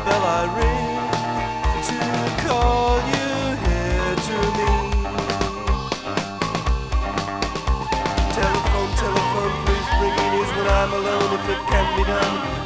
bell I ring to call you here to me. Telephone, telephone, please bring it is when I'm alone if it can be done.